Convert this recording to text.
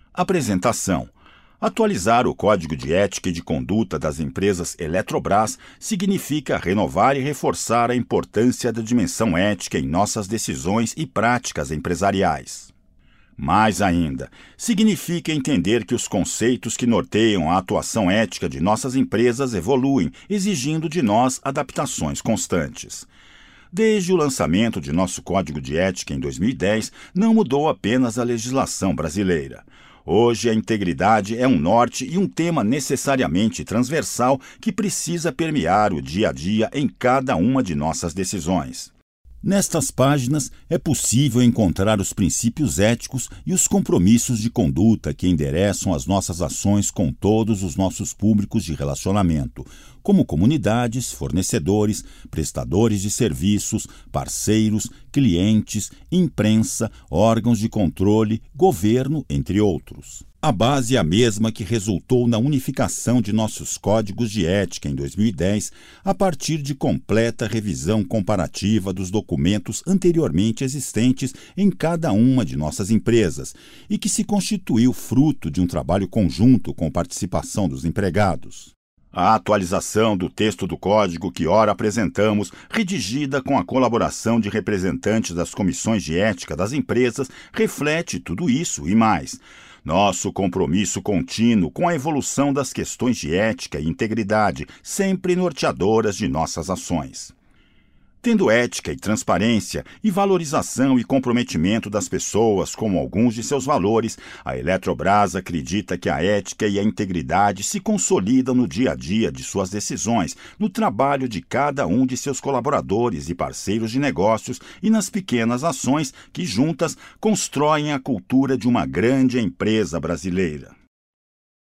Apresentação. Atualizar o Código de Ética e de Conduta das empresas Eletrobras significa renovar e reforçar a importância da dimensão ética em nossas decisões e práticas empresariais. Mais ainda, significa entender que os conceitos que norteiam a atuação ética de nossas empresas evoluem, exigindo de nós adaptações constantes. Desde o lançamento de nosso Código de Ética em 2010, não mudou apenas a legislação brasileira. Hoje, a integridade é um norte e um tema necessariamente transversal que precisa permear o dia a dia em cada uma de nossas decisões. Nestas páginas, é possível encontrar os princípios éticos e os compromissos de conduta que endereçam as nossas ações com todos os nossos públicos de relacionamento, como comunidades, fornecedores, prestadores de serviços, parceiros, clientes, imprensa, órgãos de controle, governo, entre outros. A base é a mesma que resultou na unificação de nossos códigos de ética em 2010, a partir de completa revisão comparativa dos documentos anteriormente existentes em cada uma de nossas empresas, e que se constituiu fruto de um trabalho conjunto com participação dos empregados. A atualização do texto do código que ora apresentamos, redigida com a colaboração de representantes das comissões de ética das empresas, reflete tudo isso e mais. Nosso compromisso contínuo com a evolução das questões de ética e integridade, sempre norteadoras de nossas ações. Tendo ética e transparência e valorização e comprometimento das pessoas como alguns de seus valores, a Eletrobras acredita que a ética e a integridade se consolidam no dia a dia de suas decisões, no trabalho de cada um de seus colaboradores e parceiros de negócios e nas pequenas ações que juntas constroem a cultura de uma grande empresa brasileira.